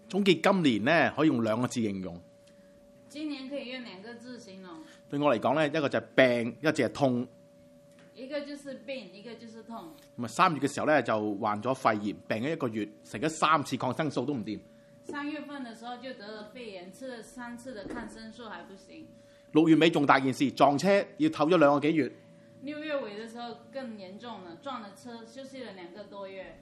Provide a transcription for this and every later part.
總結今年咧，可以用2個字形容。 今年可以用2個字形容。 對我嚟講咧，一個就係病，一個就係痛。 一個就是病，一個就是痛。 咁啊，3月嘅時候咧就患咗肺炎，病咗1個月，食咗3次抗生素都唔掂。 3月份嘅時候就得了肺炎，吃了3次的抗生素還不行。 6月尾仲大件事，撞車要唞咗2個幾月。 6月尾嘅時候更嚴重了，撞了車，休息了2個多月。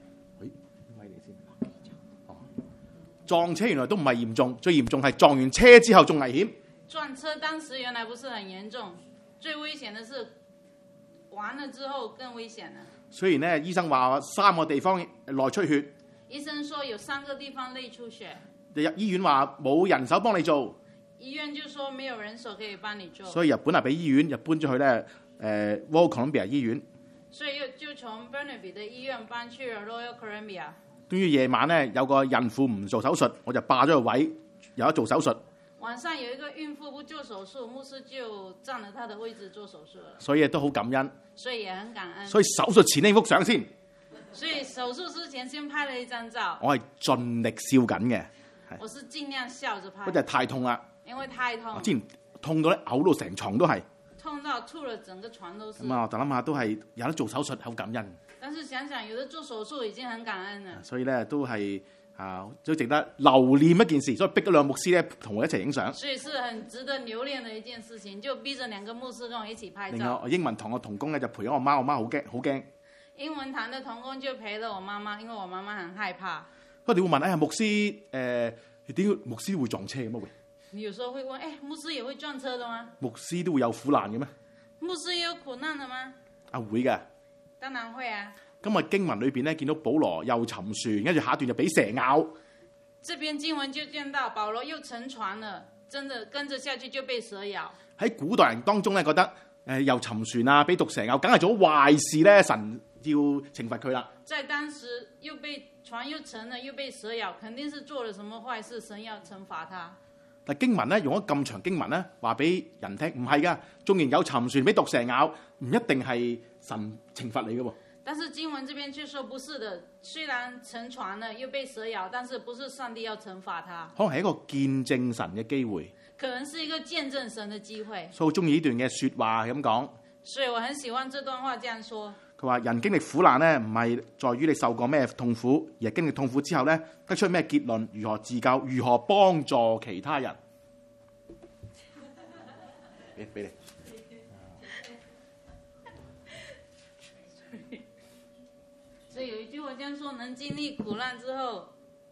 撞車原來都唔係嚴重，最嚴重係撞完車之後仲危險。 撞車當時原來不是很嚴重，最危險的是完了之後更危險了。 雖然咧醫生話3個地方內出血， 醫生說有3個地方內出血， 入醫院話冇人手幫你做， 醫院就說沒有人手可以幫你做， 所以日本俾醫院就搬咗去咧Royal Columbia 醫院。 所以就從 Burnaby 的醫院搬去了 Royal Columbia。 終於夜晚咧有個孕婦唔做手術，我就霸咗個位，有得做手術。 晚上有一個孕婦不做手術，牧師就佔了她的位置做手術了。 所以都好感恩， 所以也很感恩。 所以手術前呢幅相先， 所以手術之前先拍了一張照。 我係盡力笑緊嘅， 我是盡量笑着拍。 不過太痛啦， 因為太痛。 我之前痛到咧嘔到成床都係， 痛到吐了整個床都是。 咁啊，我就諗下都係有得做手術好感恩。 但是想想有得做手術已經很感恩了。 所以咧都係都值得留念一件事，所以逼咗2個牧師咧同我一齊影相。 所以是很值得留念的一件事情，就逼着2個牧師跟我一起拍照。 另外英文堂嘅同工咧就陪咗我媽，我媽好驚。 英文堂的同工就陪了我媽媽，因為我媽媽很害怕。 不過你會問牧師點解牧師會撞車嘅咩？ 你有時候會問牧師也會撞車的嗎？ 牧師都會有苦難嘅咩？ 牧師也有苦難的嗎？ 會嘅。 當然會啊。 今日經文裏邊咧見到保羅又沉船，跟住下一段就俾蛇咬。 這邊經文就見到保羅又沉船了，真的跟着下去就被蛇咬。喺古代人當中咧覺得又沉船啊，俾毒蛇咬，梗係做壞事咧，神要懲罰佢啦。在當時又被船又沉了，又被蛇咬，肯定是做了什麼壞事，神要懲罰他。 但經文咧用咗咁長經文咧，話俾人聽唔係噶，縱然有沉船俾毒蛇咬，唔一定係神懲罰你噶喎。 但是經文這邊卻說不是的，雖然沉船了又被蛇咬，但是不是上帝要懲罰他， 可能係一個見證神嘅機會， 可能是一個見證神嘅機會。 所以我中意呢段嘅說話咁講， 所以我很喜歡這段話這樣說。 佢話人經歷苦難咧，唔係在於你受過咩痛苦，而係經歷痛苦之後咧，得出咩結論，如何自救，如何幫助其他人。俾你。 所以有一句話這樣說，能經歷苦難之後，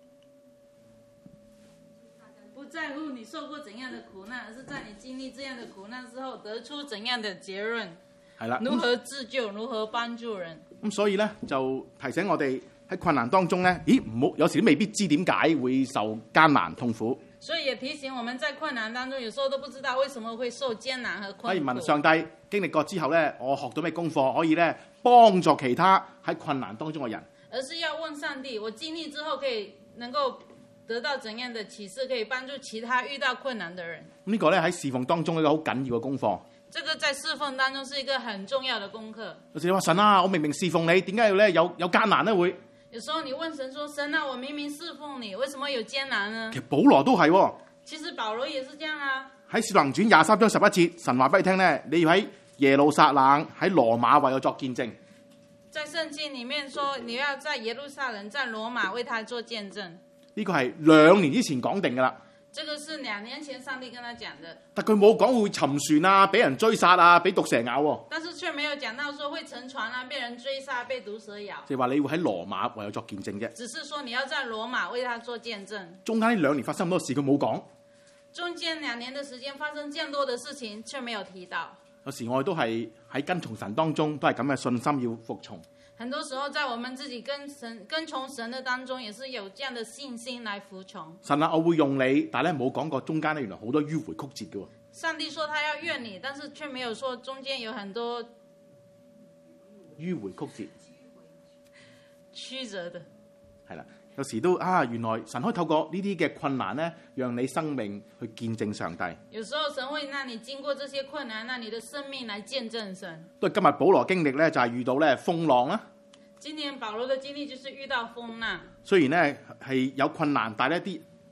不在乎你受過怎樣的苦難，而是在你經歷這樣的苦難之後，得出怎樣的結論。 係啦， 如何自救，如何幫助人。 咁所以咧就提醒我哋喺困難當中咧，唔好有時都未必知點解會受艱難痛苦。 所以也提醒我們在困難當中，有時候都不知道為什麼會受艱難和困苦。 可以問上帝經歷過之後咧，我學到咩功課，可以咧幫助其他喺困難當中嘅人。 而是要問上帝，我經歷之後可以能夠得到怎樣的啟示，可以幫助其他遇到困難的人。呢個咧喺侍奉當中一個好緊要嘅功課。 這個在侍奉當中是一個很重要的功課。 有時你話神啊，我明明侍奉你，點解要咧有艱難咧會？ 有時候你問神說：神啊，我明明侍奉你，為什麼有艱難呢？ 其實保羅都係喎。 其實保羅也是這樣啊。 喺使徒行傳23章11節，神話俾你聽咧，你要喺耶路撒冷、喺羅馬為我作見證。 在聖經裡面說，你要在耶路撒冷、在羅馬為他做見證。呢個係2年之前講定噶啦。這個是2年前上帝跟他講的。但佢冇講會沉船啊，俾人追殺啊，俾毒蛇咬喎。但是卻沒有講到說會沉船啊，被人追殺、被毒蛇咬。即係話你會喺羅馬為我作見證啫。只是說你要在羅馬為他做見證。中間呢2年發生咁多事，佢冇講。中間2年的時間發生這麼多的事情，卻沒有提到。有時我哋都係喺跟從神當中，都係咁嘅信心要服從。很多時候，在我們自己跟從神的當中，也是有這樣的信心來服從。神啊，我會用你，但係咧冇講過中間咧，原來好多迂回曲折嘅。上帝說他要用你，但是卻沒有說中間有很多迂回曲折、曲折的。係啦。有時都原來神可以透過呢啲嘅困難咧，讓你生命去見證上帝。有時候神會讓你經過這些困難，讓你的生命來見證神。都係今日保羅經歷咧，就係遇到咧風浪啦。今年保羅嘅經歷就是遇到風浪。雖然咧係有困難，但係呢啲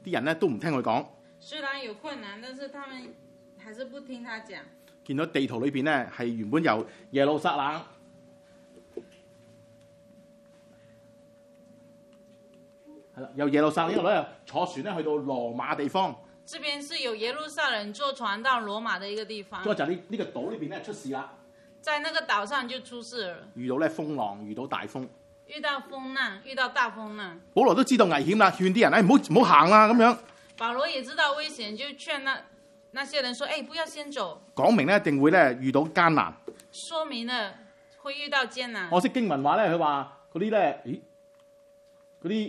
啲人咧都唔聽佢講。 雖然有困難，但是他們還是不聽他講。 見到地圖裏邊咧係原本由耶路撒冷，係啦，由耶路撒冷呢度咧坐船咧去到羅馬地方。 這邊是由耶路撒冷坐船到羅馬的一個地方。咁就呢個島裏邊咧出事啦。 在那個島上就出事了。遇到咧風浪，遇到大風。 遇到風浪，遇到大風浪。 保羅都知道危險啦，勸啲人唔好行啦咁樣。 保羅也知道危險，就勸那些人說：不要先走。講明咧一定會咧遇到艱難。 說明了會遇到艱難。 我識經文話咧，佢話嗰啲咧，嗰啲。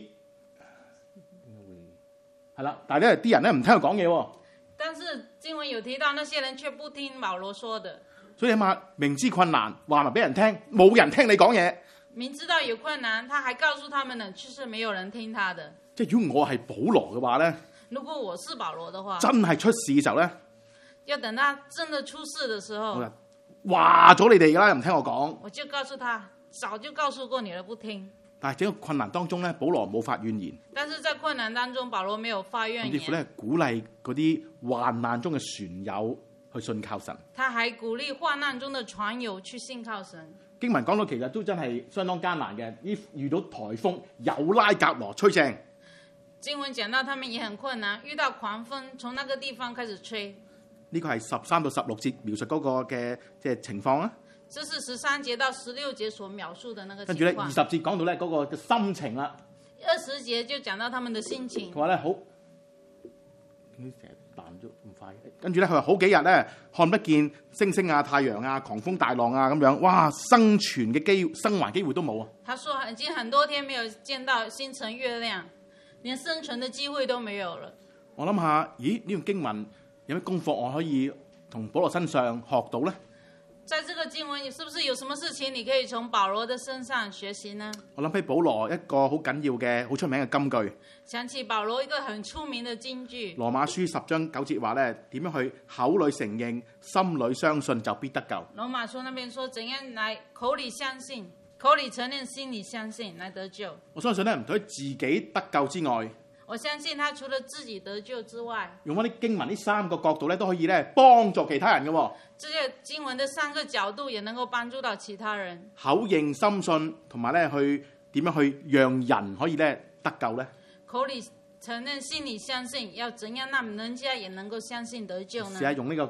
係啦，但係咧啲人咧唔聽佢講嘢喎。 但是經文有提到，那些人卻不聽保羅說的。 所以起碼明知困難，話埋俾人聽，冇人聽你講嘢。 明知道有困難，他還告訴他們呢，其實沒有人聽他的。 即係如果我係保羅嘅話咧， 如果我是保羅的話， 真係出事嘅時候咧， 要等他真的出事的時候， 話咗你哋㗎啦，又唔聽我講。 我就告訴他，早就告訴過你了，不聽。 但係整個困難當中咧，保羅冇發怨言。 但是在困難當中，保羅沒有發怨言。 甚至乎咧，鼓勵嗰啲患難中嘅船友去信靠神。 他還鼓勵患難中的船友去信靠神。 經文講到其實都真係相當艱難嘅，遇到颱風有拉甲羅吹正。 經文講到他們也很困難，遇到狂風從那個地方開始吹。 呢個係13到16節描述嗰個嘅即係情況啊。 這是13節到16節所描述的那個情況。 跟住咧20節講到咧嗰個嘅心情啦。 20節就講到他們的心情。 佢話咧好，成日彈咗咁快。跟住咧佢話好幾日咧看不見星星啊、太陽啊、狂風大浪啊咁樣，哇！生還機會都冇啊。他說已經很多天沒有見到星辰月亮，連生存的機會都沒有了。 我諗下，咦？呢段經文有咩功課我可以同保羅身上學到咧？ 在這個經文，你是不是有什麼事情你可以從保羅的身上學習呢？ 我諗起保羅一個好緊要嘅、好出名嘅金句。 想起保羅一個很出名的金句。 羅馬書10章9節話咧，點樣去口裏承認、心裏相信就必得救。 羅馬書那邊說，怎樣來口裏相信、口裏承認、心裏相信來得救。 我相信咧，唔除自己得救之外， 我相信他除了自己得救之外， 用翻啲經文呢3個角度咧，都可以咧幫助其他人嘅。 這個經文的3個角度也能夠幫助到其他人。 口認心信，同埋咧去點樣去讓人可以咧得救咧？ 口裏承認，心裏相信，要怎樣讓人家也能夠相信得救呢？ 試下用呢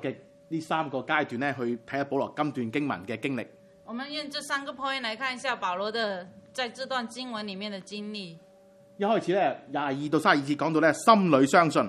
3個階段咧去睇下保羅今段經文嘅經歷。 我們用這3個 point 來看一下保羅的在這段經文裡面的經歷。 一開始咧22到32節講到咧心裏相信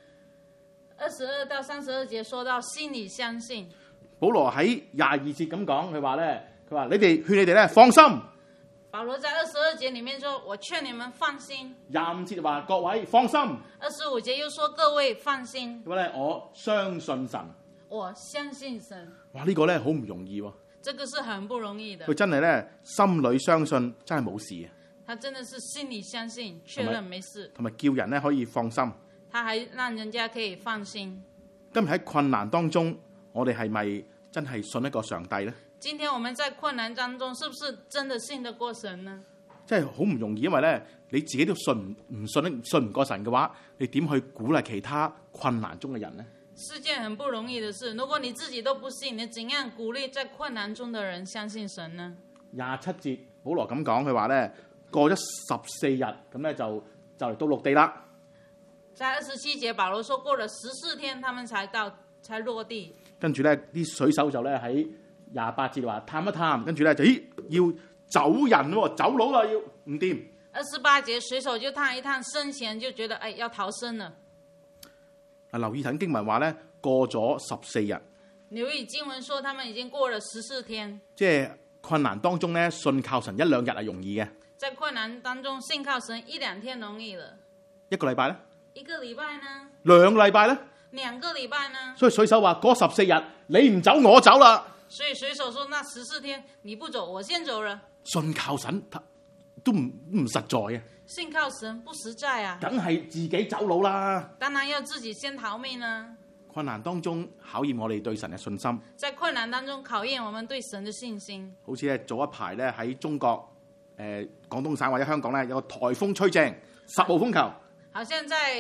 ，22到32節說到心裏相信。 保羅喺22節咁講，佢話你哋勸你哋咧放心。 保羅在22節裡面說，我勸你們放心。 25節話各位放心。 25節又說各位放心。 咁咧我相信神。 我相信神。 哇，呢個咧好唔容易喎。 這個是很不容易的。 佢真係咧心裏相信，真係冇事嘅。 他真的是心裏相信，確認沒事， 同埋叫人咧可以放心。 他還讓人家可以放心。 今日喺困難當中，我哋係咪真係信一個上帝呢？ 今天我們在困難當中，是不是真的信得過神呢？ 真係好唔容易，因為咧你自己都信唔過神嘅話，你點去鼓勵其他困難中嘅人呢？ 是件很不容易的事。如果你自己都不信，你怎樣鼓勵在困難中的人相信神呢？27 節保羅咁講，佢話咧。過咗14日，咁咧就嚟到陸地啦。 在27節，保羅說過了14天，他們才落地。 跟住咧，啲水手就咧喺28節話探一探，跟住咧就要走人喎，走佬啦，要唔掂。 28節水手就探一探，身前就覺得要逃生了。 留意睇經文話咧，過咗14日。 留意經文說，他們已經過了14天。 即係困難當中咧，信靠神1-2日係容易嘅。 在困難當中信靠神1-2天容易了。 1個禮拜呢 ？1個禮拜呢 ？2個禮拜呢 ？2個禮拜呢？所以水手話嗰14日你唔走我走啦。 所以水手說那14天你不走我先走了。 信靠神都唔實在嘅。 信靠神不實在啊。 梗係自己走佬啦。 當然要自己先逃命啊。 困難當中考驗我哋對神嘅信心。 在困難當中考驗我們對神嘅信心。 好似咧早一排咧喺中國。廣東省或者香港咧有個颱風吹正10號風球， 好像在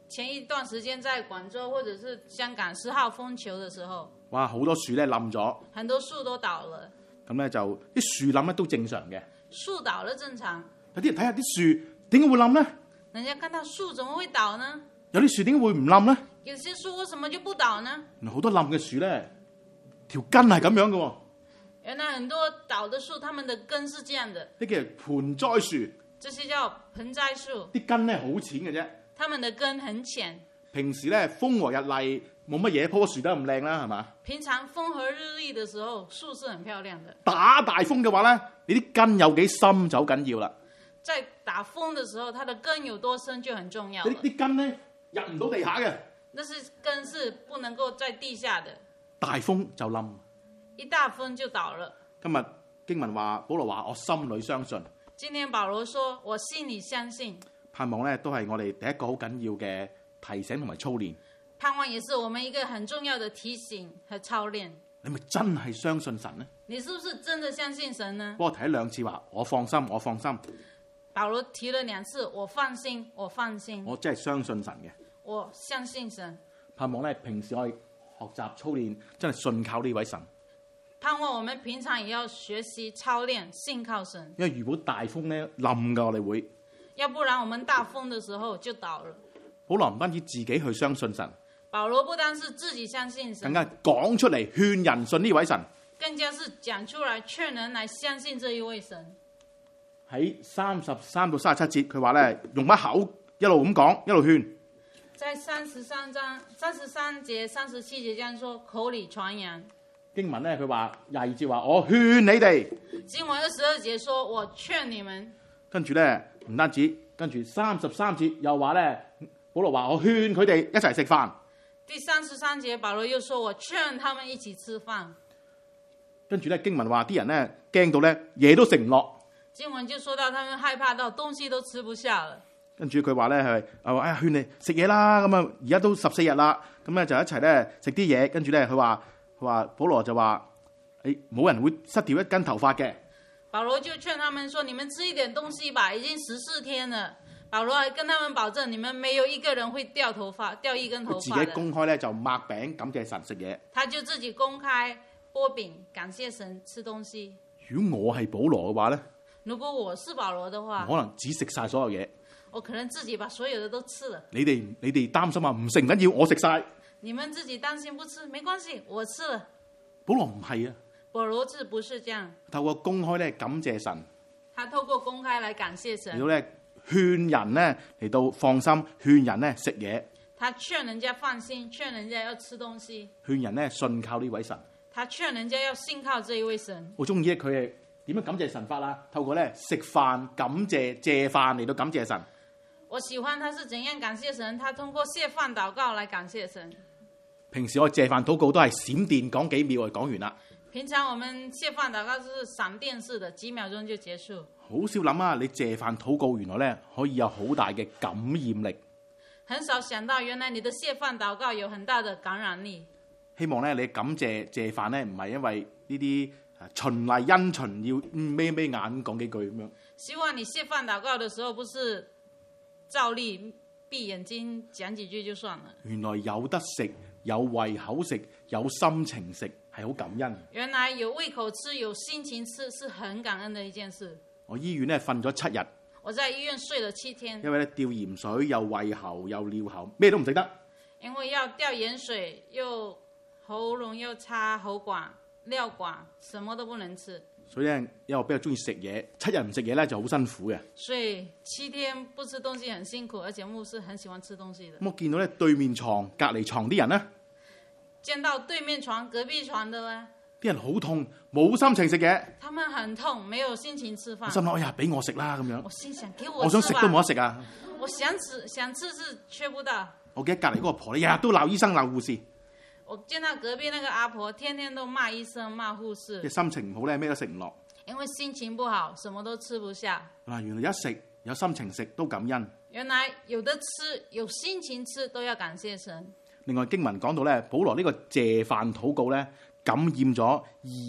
前一段時間在廣州或者是香港10號風球的時候， 哇，好多樹咧冧咗， 很多樹都倒了。 咁咧就啲樹冧咧都正常嘅， 樹倒了正常。 有啲人睇下啲樹點解會冧咧？ 人家看到樹怎麼會倒呢？ 有啲樹點解會唔冧咧？ 有些樹為什麼就不倒呢？ 原來好多冧嘅樹咧，條根係咁樣嘅喎。 原來很多倒的樹，它們的根是這樣的。 呢叫盆栽樹。 這些叫盆栽樹。 啲根咧好淺嘅啫。 它們的根很淺。 平時咧風和日麗，冇乜嘢，棵樹都咁靚啦，係嘛？ 平常風和日麗的時候，樹是很漂亮的。 打大風嘅話咧，你啲根有幾深就好緊要啦。 在打風的時候，它的根有多深就很重要了。 啲根咧入唔到地下嘅。 那是根是不能夠在地下的。 大風就冧。 一大風就倒了。 今日經文話，保羅話我心裏相信。 今天保羅說我心裏相信。 盼望咧都係我哋第一個好緊要嘅提醒同埋操練。 盼望也是我們一個很重要的提醒和操練。 你咪真係相信神呢？ 你是不是真的相信神呢？ 我提咗2次話我放心，我放心。 保羅提了2次，我放心，我放心。 我真係相信神嘅。 我相信神。 盼望咧平時我哋學習操練，真係信靠呢位神。 盼望我們平常也要學習操練信靠神。因為如果大風咧冧㗎，我哋會。 要不然我們大風的時候就倒了。 保羅唔單止自己去相信神， 保羅不單是自己相信神， 更加講出嚟勸人信呢位神。 更加是講出來勸人來相信這一位神。 喺33到37節，佢話咧用把口一路咁講，一路勸。 在33節、37節這樣說，口裏傳揚。 經文咧，佢話22節話我勸你哋。 經文22節說我勸你們。跟住咧唔單止，跟住33節又話咧，保羅話我勸佢哋一齊食飯。 第33節保羅又說我勸他們一起吃飯。 跟住咧經文話啲人咧驚到咧嘢都食唔落。 經文就說到他們害怕到東西都吃不下了。跟住佢話咧係哎呀勸你食嘢啦，咁啊而家都14日啦，咁咧就一齊咧食啲嘢。跟住咧佢話保羅就話冇人會失掉1根頭髮嘅。 保羅就勸他們說：你們吃一點東西吧，已經14天了。保羅還跟他們保證，你們沒有一個人會掉頭髮，掉1根頭髮。 自己公開咧就擘餅感謝神食嘢。 他就自己公開擘餅感謝神吃東西。 如果我係保羅嘅話咧？ 如果我是保羅的話， 可能只食晒所有嘢。 我可能自己把所有的都吃了。 你哋擔心啊？唔食唔緊要，我食晒。 你們自己擔心不吃沒關係，我吃了。 保羅唔係啊。 保羅字不是這樣。 透過公開咧感謝神。 他透過公開來感謝神。 嚟到咧勸人咧嚟到放心，勸人咧食嘢。 他勸人家放心，勸人家要吃東西。 勸人咧信靠呢位神。 他勸人家要信靠這一位神。 我中意佢係點樣感謝神法啦？透過咧食飯感謝謝飯嚟到感謝神。 我喜歡他是怎樣感謝神，他通過謝飯禱告來感謝神。 平時我謝飯禱告都係閃電講幾秒就講完啦。 平常我們謝飯禱告是閃電式的，幾秒鐘就結束。 好少諗啊！你謝飯禱告原來咧可以有好大嘅感染力。 很少想到原來你的謝飯禱告有很大的感染力。希望咧你感謝謝飯咧唔係因為呢啲循例因循要眯眯眼講幾句咁樣。希望你謝飯禱告的時候不是照例閉眼睛講幾句就算了。原來有得食，有胃口食，有心情食。係好感恩。原來有胃口吃，有心情吃，是很感恩的一件事。我醫院咧瞓咗7日。我在醫院睡了7天。因為咧吊鹽水，又胃喉，又尿喉，咩都唔食得。因為要吊鹽水，又喉嚨又插喉管、尿管，什麼都不能吃。所以咧，因為我比較中意食嘢，7日唔食嘢咧就好辛苦嘅。所以7天不吃東西很辛苦，而且牧師很喜歡吃東西的。咁我見到咧對面床、隔離床啲人咧。見到對面床、隔壁床的咧，啲人好痛，冇心情食嘢。他們很痛，沒有心情吃飯。我心諗，哎呀，俾我食啦咁樣。我心想，給我吃吧。我想食都冇得食啊。我想吃是吃不到。我記得隔離嗰個婆，日日都鬧醫生鬧護士。我見到隔壁那個阿婆，天天都罵醫生罵護士。即心情唔好咧，咩都食唔落。因為心情不好，什麼都吃不下。嗱，原來一食有心情食都感恩。原來有得吃，有心情吃都要感謝神。另外經文講到咧，保羅呢個謝飯禱告咧，感染咗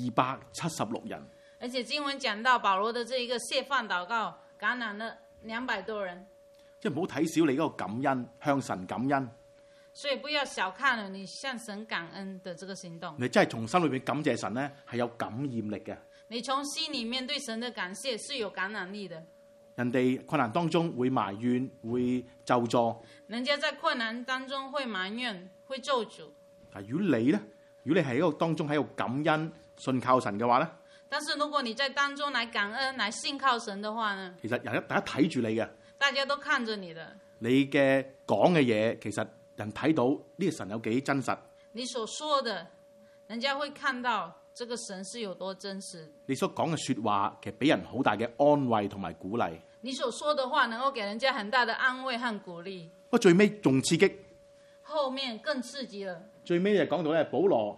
276人。而且經文講到保羅的這一個謝飯禱告，感染了200多人。 即係唔好睇小你嗰個感恩，向神感恩。 所以不要小看了你向神感恩的這個行動。 你真係從心裏邊感謝神咧，係有感染力嘅。 你從心裏面對神的感謝是有感染力的。 人哋困難當中會埋怨，會咒詛。 人家在困難當中會埋怨，會咒詛。 但如果你咧，如果你喺一個當中喺度感恩、信靠神嘅話咧， 但是如果你在當中來感恩、來信靠神的話呢？ 其實大家睇住你嘅， 大家都看着你的。 你嘅講嘅嘢，其實人睇到呢個神有幾真實。 你所說的，人家會看到這個神是有多真實。 你所講嘅說話，其實俾人好大嘅安慰同埋鼓勵。 你所說的話能夠給人家很大的安慰和鼓勵。 不過最尾仲刺激， 後面更刺激了。最尾就講到咧，保羅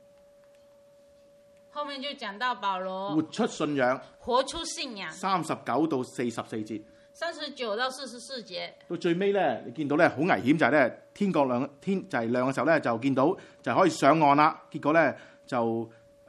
後面就講到保羅活出信仰， 活出信仰。 39到44節 ，39到44節。到最尾咧，你見到咧好危險，就係咧天就係亮嘅時候咧，就見到就可以上岸啦。結果咧就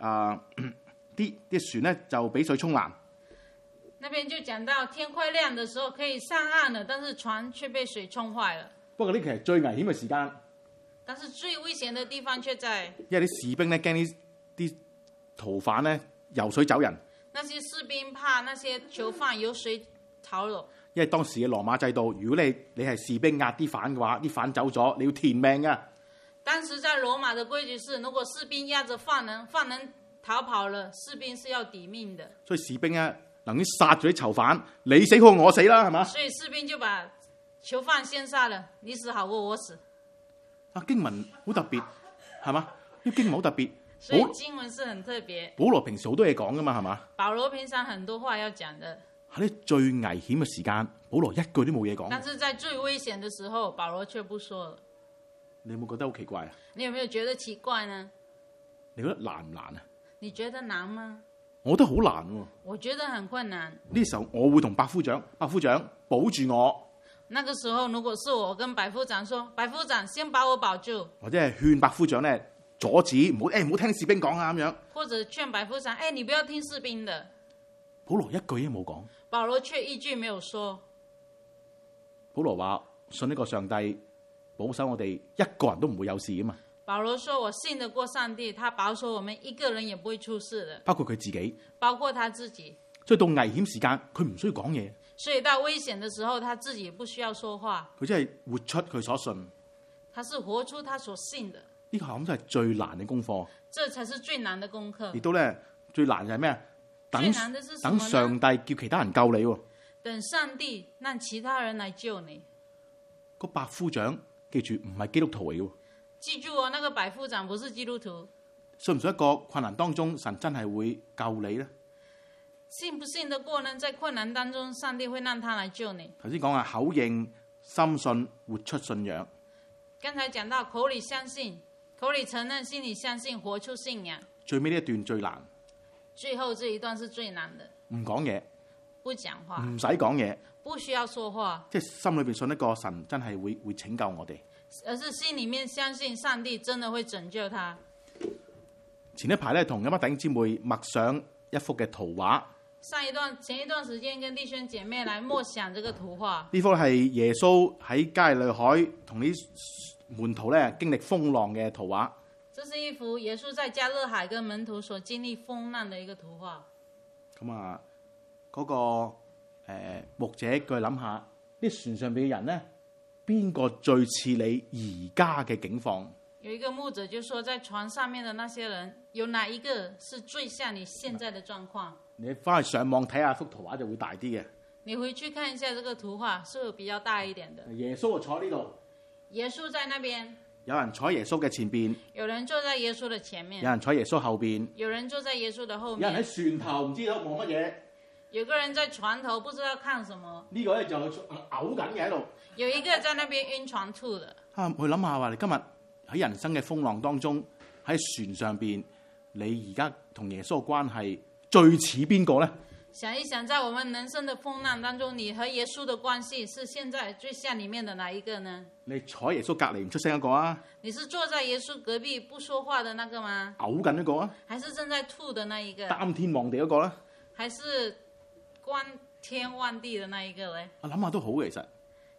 啲船咧就俾水沖爛。 那邊就講到天快亮的時候可以上岸了，但是船卻被水沖壞了。 不過呢其實最危險嘅時間， 但是最危險的地方卻在， 因為啲士兵咧驚啲逃犯咧游水走人。 那些士兵怕那些囚犯游水逃了。 因為當時嘅羅馬制度，如果你係士兵押啲犯嘅話，啲犯走咗，你要填命㗎。 當時在羅馬的規矩是，如果士兵押着犯人逃跑了，士兵是要抵命的。 所以士兵啊，能夠殺咗啲囚犯，你死好過我死啦，係嘛？ 所以士兵就把囚犯先殺了，你死好過我死。 啊，經文好特別，係嘛？呢經文好特別。 所以經文是很特別。 保羅平時好多嘢講噶嘛，係嘛？ 保羅平常很多話要講的。 喺呢最危險嘅時間，保羅一句都冇嘢講。 但是在最危險的時候，保羅卻不說了。 你有冇覺得好奇怪啊？ 你有沒有覺得奇怪呢？ 你覺得難唔難啊？ 你覺得難嗎？ 我覺得好難喎。 我覺得很困難。 呢時候我會同百夫長保住我。 那個時候如果是我跟百夫長說，百夫長先把我保住， 或者係勸百夫長咧阻止，唔好聽士兵講啊咁樣。 或者勸百夫長，你不要聽士兵的。 保羅一句都冇講。 保羅卻一句沒有說。 保羅話信呢個上帝保守我哋一個人都唔會有事噶嘛。 保羅說我信得過上帝，他保守我們一個人也不會出事的。 包括佢自己。 包括他自己。 所以到危險時間，佢唔需要講嘢。 所以到危險的時候，他自己不需要說話。 佢真係活出佢所信。 他是活出他所信的。 呢個咁就係最難嘅功課。 這才是最難的功課。 亦都咧最難就係咩啊？等上帝叫其他人救你。 等上帝讓其他人來救你。 個百夫長記住唔係基督徒嚟嘅。 記住哦，那個百夫長不是基督徒。 信唔信一個困難當中，神真係會救你呢？ 信不信得過呢？在困難當中，上帝會讓他來救你。 頭先講啊，口認心信，活出信仰。 剛才講到口裡相信，口裡承認，心裡相信，活出信仰。 最尾呢一段最難。 最後這一段是最難的。 唔講嘢， 不講話， 唔使講嘢， 不需要說話， 即係心裏邊信一個神真係會拯救我哋， 而是心裡面相信上帝真的會拯救他。 前一排咧同一班弟兄姊妹默想一幅嘅圖畫。 前一段時間跟弟兄姐妹來默想這個圖畫。呢幅係耶穌喺加利利海同啲門徒咧經歷風浪嘅圖畫。 這是一幅耶穌在加勒海跟門徒所經歷風浪的一個圖畫。咁啊， 嗰個牧者佢諗下，啲船上邊嘅人咧，邊個最似你而家嘅境況？ 有一個牧者就說，在船上面的那些人，有哪一個是最像你現在的狀況？ 你翻去上網睇下幅圖畫就會大啲嘅。 你回去看一下這個圖畫，是會比較大一點的。 耶穌就坐呢度。 耶穌在那邊。 有人坐耶穌嘅前邊， 有人坐在耶穌的前面， 有人坐耶穌後邊， 有人坐在耶穌的後面， 有人喺船頭唔知道望乜嘢， 有個人在船頭不知道看什麼， 呢個咧就嘔緊嘅喺度， 有一個在那邊暈船吐的。 去諗下話，你今日喺人生嘅風浪當中，喺船上邊，你而家同耶穌嘅關係最似邊個咧？ 想一想，在我們人生的風浪當中，你和耶穌的關係是現在最像裡面的哪一個呢？ 你坐耶穌隔離唔出聲一個啊？ 你是坐在耶穌隔壁不說話的那個嗎？ 嘔緊一個啊？ 還是正在吐的那一個？ 擔天望地嗰個咧？ 還是觀天望地的那一個咧？ 我諗下都好嘅，其實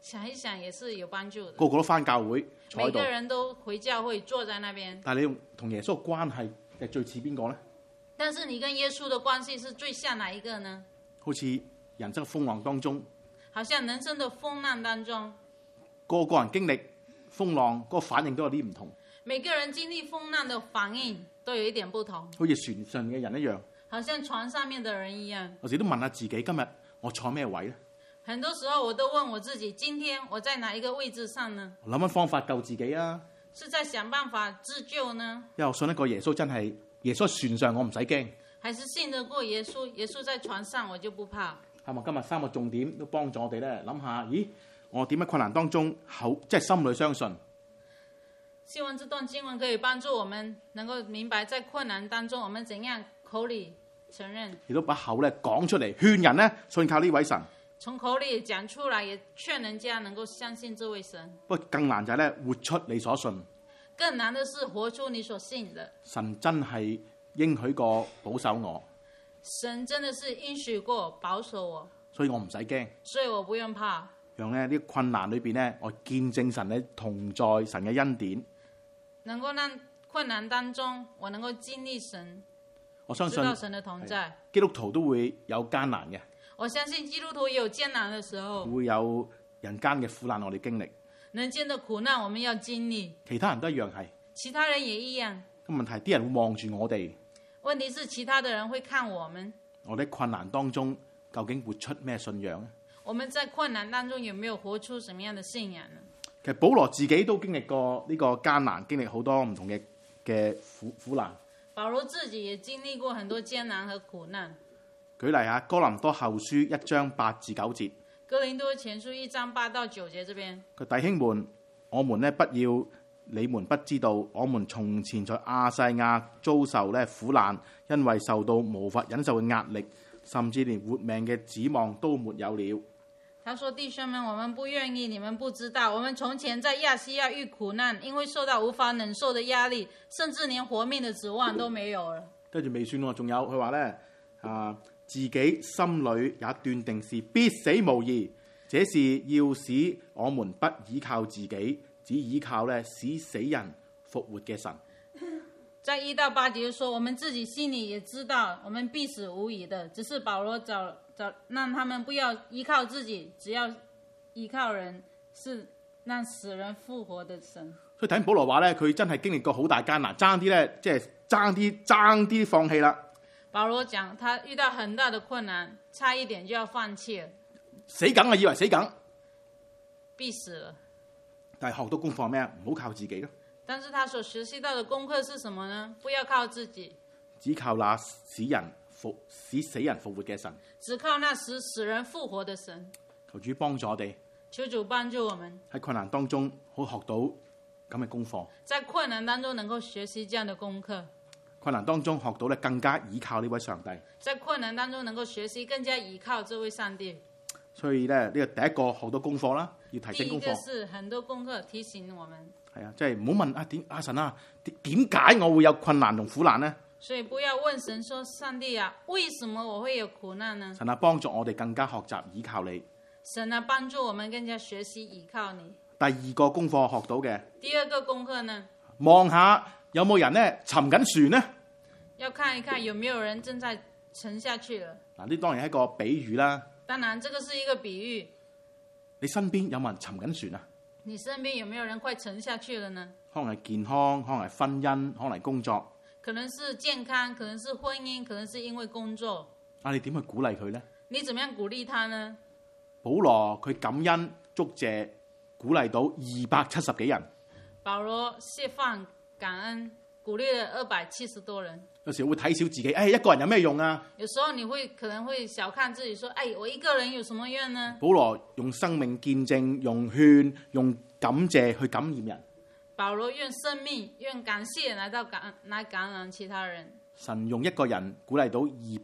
想一想也是有幫助的。 個個都返教會，坐喺度。 每個人都回教會，坐在那邊。 但係你同耶穌嘅關係係最似邊個咧？ 但是你跟耶穌的關係是最像哪一個呢？ 好似人生嘅風浪當中， 好像人生的風浪當中， 個個人經歷風浪嗰個反應都有啲唔同。 每個人經歷風浪的反應都有一點不同， 好似船上嘅人一樣， 好像船上面的人一樣。 有時都問下自己，今日我坐咩位咧？ 很多時候我都問我自己，今天我在哪一個位置上呢？ 諗緊方法救自己啊！ 是在想辦法自救呢？ 因為我信一個耶穌真係，耶穌喺船上我唔使驚。 還是信得過耶穌？耶穌在船上我就不怕。 係咪今日3個重點都幫助我哋咧？諗下，咦，我點喺困難當中即係心裏相信？ 希望這段經文可以幫助我們能夠明白，在困難當中我們怎樣口裏承認， 亦都把口咧講出嚟，勸人咧信靠呢位神。 從口裏講出來，也勸人家能夠相信這位神。 不過更難就係咧活出你所信。 更難的是活出你所信的。 神真係應許過保守我， 神真的是應許過保守我， 所以我唔使驚， 所以我不用怕。 讓呢啲困難裏邊咧，我見證神咧同在，神嘅恩典。 能夠讓困難當中，我能夠經歷神， 我相信知道神的同在。 基督徒都會有艱難嘅， 我相信基督徒也有艱難的時候， 會有人間嘅苦難我哋經歷。 人間的苦難我們要經歷， 其他人都一樣係。 其他人也一樣。 個問題啲人會望住我哋， 問題是其他的人會看我們。 我哋喺困難當中究竟活出咩信仰咧？ 我們在困難當中有沒有活出什麼樣的信仰呢？ 其實保羅自己都經歷過呢個艱難，經歷好多唔同嘅苦難。 保羅自己也經歷過很多艱難和苦難。 舉例下哥林多後書1章8至9節。 哥林多前書1章8到9節這邊。 佢弟兄們，我們呢不要你們不知道，我們從前在亞細亞遭受苦難，因為受到無法忍受嘅壓力，甚至連活命嘅指望都沒有了。 他說：弟兄們，我們不願意你們不知道，我們從前在亞細亞遇苦難，因為受到無法忍受的壓力，甚至連活命的指望都沒有了。 跟住未算喎，仲有佢話咧自己心裏也斷定是必死無疑，這是要使我們不依靠自己，只依靠使死人復活嘅神。 在1到8節說，我們自己心裏也知道，我們必死無疑的，只是保羅找讓他們不要依靠自己，只要依靠人，是讓死人復活的神。 所以睇保羅話咧，佢真係經歷過好大艱難，爭啲咧，即係爭啲放棄啦。 保羅講，他遇到很大的困難，差一點就要放棄了， 死梗啊，以為死梗， 必死了。 但係學到功課係咩啊？唔好靠自己咯。 但是他所學習到的功課是什麼呢？不要靠自己， 只靠那使死人復活嘅神。 只靠那使死人復活的神。 求主幫助我哋， 求主幫助我們喺困難當中好學到咁嘅功課。 在困難當中能夠學習這樣的功課。 困難當中學到更加倚靠呢位上帝。在困難當中能夠學習更加倚靠這位上帝。 所以呢個第一個學到功課啦，要提醒功課。 第一個是很多功課提醒我們。 係啊，即係唔好問阿神啊，點解我會有困難同苦難呢？ 所以不要問神說，上帝啊，為什麼我會有苦難呢？ 神啊，幫助我哋更加學習倚靠你。 神啊，幫助我們更加學習倚靠你。 第二個功課學到嘅。 第二個功課呢？ 望下有冇人呢沉緊船呢？ 要看一看有沒有人正在沉下去了。 嗱，呢當然係一個比喻啦。 當然，這個是一個比喻。 你身邊有冇人沉緊船啊？ 你身邊有沒有人快沉下去了呢？ 可能係健康，可能係婚姻，可能係工作。 可能是健康，可能是婚姻，可能是因為工作。 你點去鼓勵佢呢？ 你怎麼樣鼓勵他呢？ 保羅佢感恩祝謝，鼓勵到270幾人。 保羅釋放感恩，鼓勵了270多人。 有時候會睇小自己，一個人有咩用啊？ 有時候你可能會小看自己，說，我一個人有什麼用呢？ 保羅用生命見證，用勸，用感謝去感染人。 保羅用生命、用感謝來感染其他人。 神用一個人鼓勵到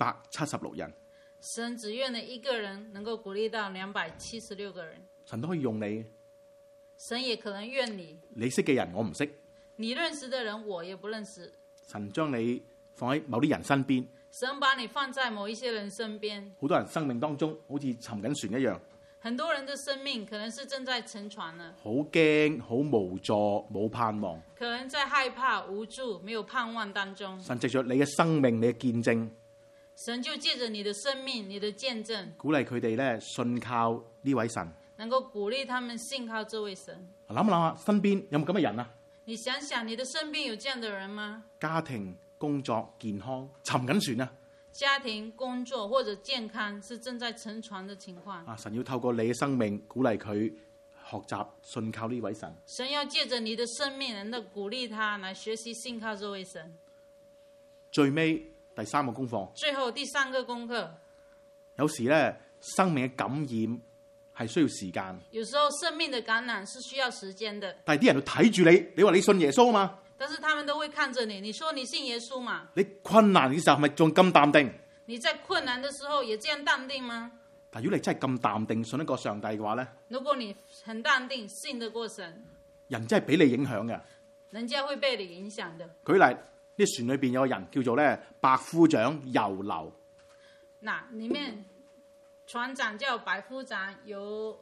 276人。 神只用了一個人能夠鼓勵到276個人。 神都可以用你。 神也可能用你。 你識嘅人我唔識， 你認識的人我也不認識。 神將你放喺某啲人身邊。 神把你放在某一些人身邊。 好多人生命當中好似沉緊船一樣。 很多人的生命可能是正在沉船了， 好驚、好無助、冇盼望， 可能在害怕、無助、沒有盼望當中。 神藉着你嘅生命、你嘅見證， 神就借着你的生命、你的見證， 鼓勵佢哋咧信靠呢位神， 能夠鼓勵他們信靠這位神。 諗一諗下，身邊有冇咁嘅人啊？ 你想想，你的身邊有這樣的人嗎？ 家庭、工作、健康沉緊船啊！ 家庭、工作或者健康是正在沉船的情況。 啊！神要透過你嘅生命鼓勵佢學習信靠呢位神。 神要借着你的生命，能夠鼓勵他來學習信靠這位神。 最尾第三個功課。 最後第三個功課。 有時咧，生命嘅感染係需要時間。 有時候生命的感染是需要時間的。 但係啲人要睇住你，你話你信耶穌啊嘛？ 但是他們都會看着你，你說你信耶穌嘛？ 你困難嘅時候係咪仲咁淡定？ 你在困難的時候也這樣淡定嗎？ 但如果你真係咁淡定信得過上帝嘅話咧， 如果你很淡定信得過神， 人真係俾你影響嘅。 人家會被你影響的。 舉例，啲船裏邊有個人叫做咧百夫長游流。 嗱，裏面船長叫百夫長游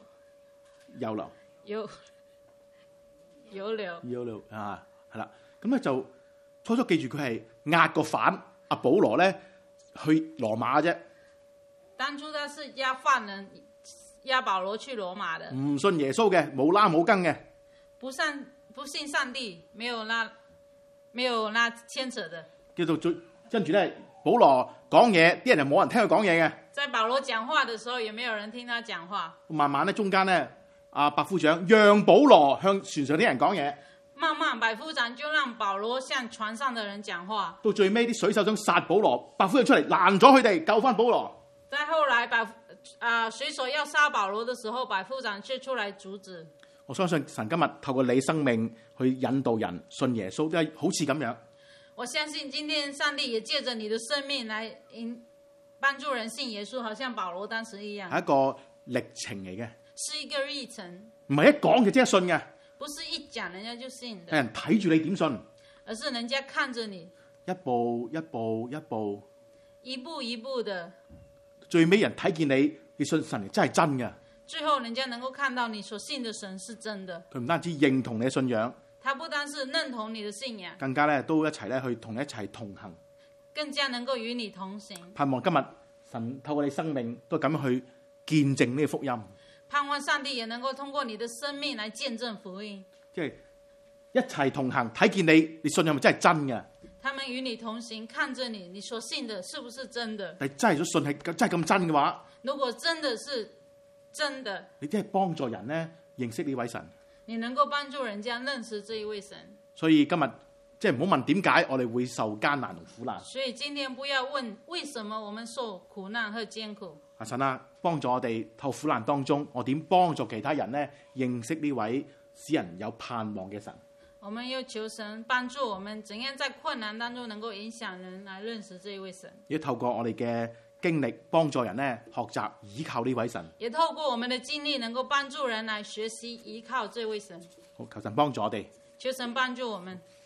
流啊，係啦。咁咧就初初記住佢係押個犯阿保羅咧去羅馬啫。 當初他是押犯人，押保羅去羅馬的。 唔信耶穌嘅，冇拉冇跟嘅。 不信上帝，沒有拉牽扯的。 叫做跟住咧，保羅講嘢，啲人就冇人聽佢講嘢嘅。 在保羅講話的時候，也沒有人聽他講話。 慢慢咧，中間咧，阿百夫長讓保羅向船上啲人講嘢。 慢慢，百夫長就讓保羅向船上的人講話。 到最尾，啲水手想殺保羅，百夫長出嚟攔咗佢哋，救翻保羅。 在後來，水手要殺保羅的時候，百夫長卻出來阻止。 我相信神今日透過你生命去引導人信耶穌，都係好似咁樣。 我相信今天上帝也借着你的生命來幫助人信耶穌，好像保羅當時一樣。 係一個歷程嚟嘅， 是一個歷程， 唔係一講就即刻信嘅。 不是一講人家就信的， 係人睇住你點信， 而是人家看着你一步一步一步， 一步一步的， 最尾人睇見你信神真係真嘅。 最後人家能夠看到你所信的神是真的。 佢唔單止認同你嘅信仰， 他不單是認同你的信仰， 更加咧都一齊咧去同你一齊同行， 更加能夠與你同行。盼望今日神透過你生命都咁樣去見證呢個福音。 盼望上帝也能夠通過你的生命來見證福音， 即係一齊同行，睇見你信仰係咪真係真嘅？ 他們與你同行，看着你，你所信的是不是真的？ 但真係所信係真係咁真嘅話， 如果真的是真的， 你真係幫助人咧認識呢位神， 你能夠幫助人家認識這一位神。 所以今日即係唔好問點解我哋會受艱難同苦難。 所以今天不要問為什麼我們受苦難和艱苦。 阿神啊，幫助我哋透苦難當中，我點幫助其他人呢？認識呢位使人有盼望嘅神。 我們要求神幫助我們，怎樣在困難當中能夠影響人來認識這一位神。 要透過我哋嘅經歷，幫助人呢學習依靠呢位神。 也透過我們的經歷，能夠幫助人來學習依靠這位神。 好，求神幫助我哋。 求神幫助我們。